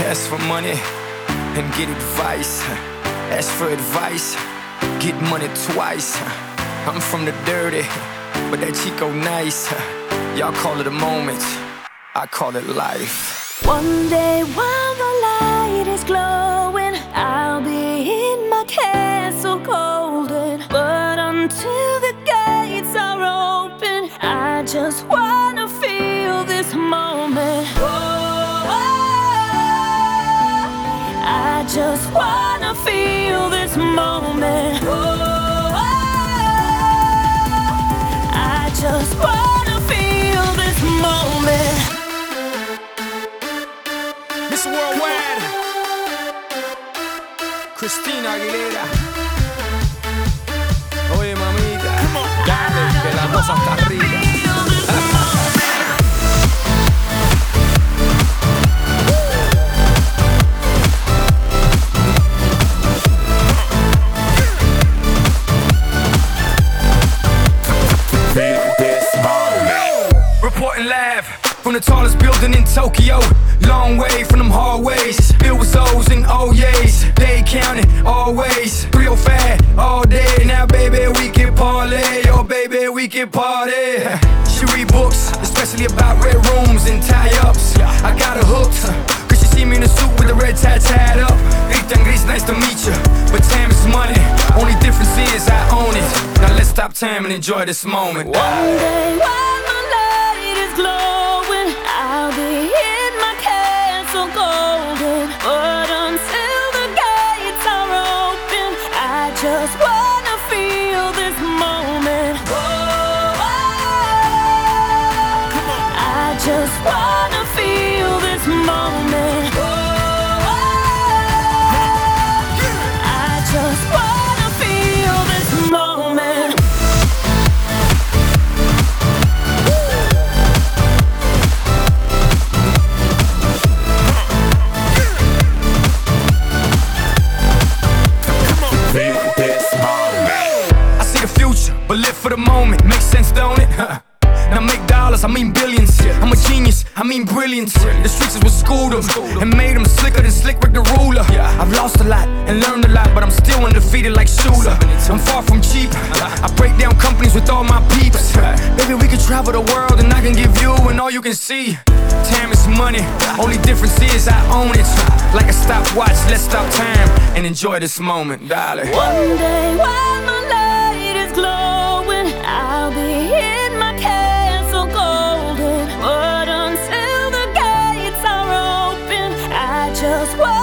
Ask for money and get advice. Ask for advice, get money twice. I'm from the dirty, but that Chico nice. Y'all call it a moment, I call it life. One day while the light is glowing, I'll be in my castle golden. But until the gates are open, I just wanna feel this moment. I just wanna feel this moment. I just wanna feel this moment. Miss Worldwide, Christina Aguilera. Oye mamita, dale, que la cosa está arriba. Reporting live from the tallest building in Tokyo. Long way from them hallways, filled with O's and O's. They counting always, 305 all day. Now baby we can parlay, oh baby we can party. She read books, especially about red rooms and tie-ups. I got her hooked, cause she see me in a suit with the red tie tied up. Rita and Gris, nice to meet you, but time is money. Only difference is I own it. Now let's stop time and enjoy this moment. One day while the light is glowing, I'll be in my castle golden. But until the gates are open, I just wanna feel this moment. I just wanna feel this moment. I just wanna feel this moment. I see the future, but live for the moment. Makes sense, don't it? Now make dollars, I mean billions. I'm a genius, I mean brilliance. The streets is what schooled them and made them slicker than Slick Rick the ruler. I've lost a lot and learned a lot, but I'm still undefeated like Shooter. I'm far from cheap, I break down companies with all my peeps. Baby, we can travel the world and I can give you and all you can see. Time is money, only difference is I own it. Like a stopwatch, let's stop time and enjoy this moment, darling. One day while my light is glowing, I'll be in my castle golden. But until the gates are open, I just want